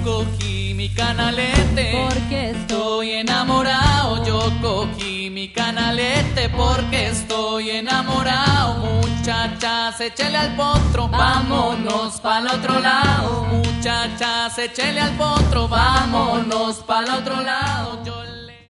cogí mi canalete porque estoy enamorado. Yo cogí mi canalete porque estoy enamorado. Muchachas, échele al potro, vámonos pa'l otro lado. Muchachas, échele al potro, vámonos pa'l otro lado.